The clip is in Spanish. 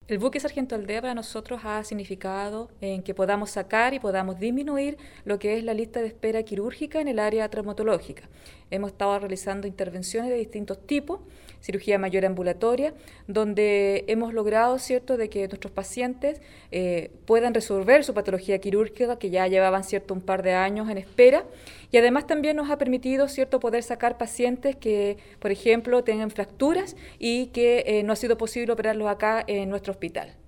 El buque Sargento Aldea para nosotros ha significado en que podamos sacar y podamos disminuir lo que es la lista de espera quirúrgica en el área traumatológica. Hemos estado realizando intervenciones de distintos tipos, cirugía mayor ambulatoria, donde hemos logrado, ¿cierto?, de que nuestros pacientes puedan resolver su patología quirúrgica, que ya llevaban, ¿cierto?, un par de años en espera, y además también nos ha permitido, ¿cierto?, poder sacar pacientes que, por ejemplo, tengan fracturas y que no ha sido posible operarlos acá en nuestro hospital.